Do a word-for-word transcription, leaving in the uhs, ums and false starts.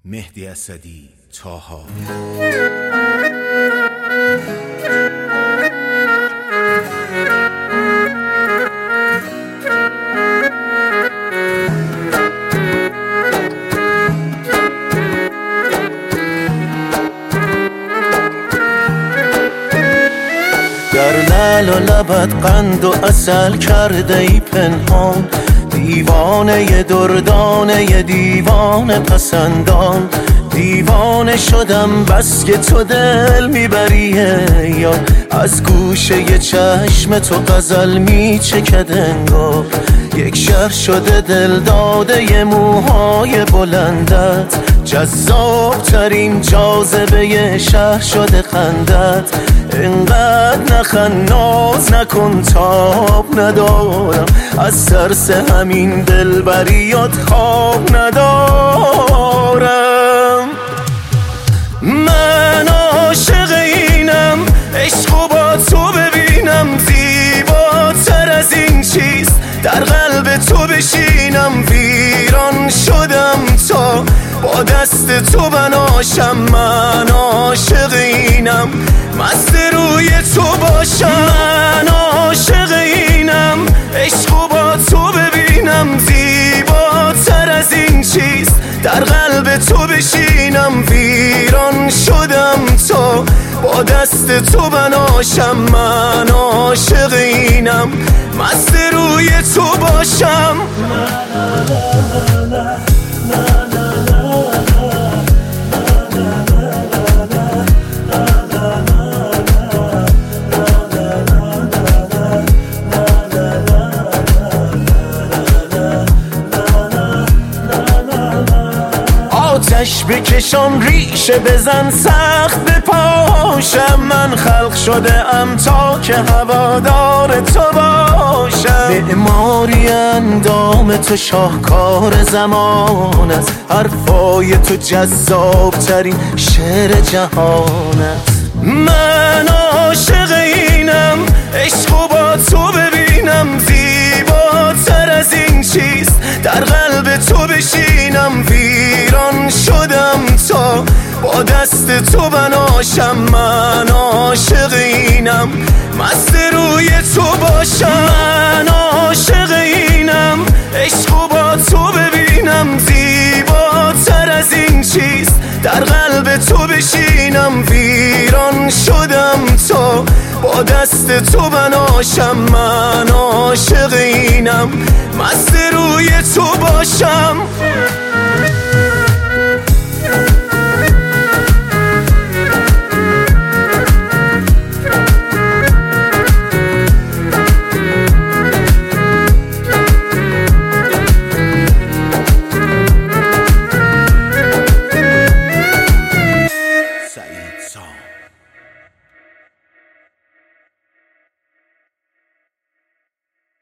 مهدی اسدی، طاها. در لعل و لبت قند و عسل کرده ای پنهان، دیوانه دردانه دیوانه پسندان. دیوانه شدم بس که تو دل میبریه، یا از گوشه چشم تو غزل میچکد انگار. یک شهر شده دل داده موهای بلندت، جذاب ترین جاذبه شهر شده خندت. اینقدر نخند ناز نکن تاب ندارم، از ترس همین دلبریات خواب ندارم. من عاشق اینم، عشقو با تو ببینم، زیباتر از این چیست در قلب تو بشینم. ویران شدم تا با دست تو بناشم، من عاشق اینم، مست روی تو باشم. من عاشق اینم، عشقو با تو ببینم، زیباتر از این چیست در قلب تو بشینم. ویران شدم تا با دست تو بناشم، من عاشق اینم، مست روی تو باشم. آتش بکشان ریشه بزن سخت بپاشم، من خلق شده ام تا که هوادار تو باشم. معماری اندام تو شاهکار زمان است، حرفای تو جذاب ترین شعر جهان است. من عاشق اینم، عشقو با تو ببینم، زیباتر از این چیست در قلب تو بشینم. ویران شدم تا با دست تو بناشم، من عاشق اینم، مست روی تو باشم. من عاشق اینم، عشقو با تو ببینم، زیباتر از این چیست در قلب تو بشینم. ویران شدم تا با دست تو بناشم، من عاشق اینم، مست روی تو باشم. سعید سام.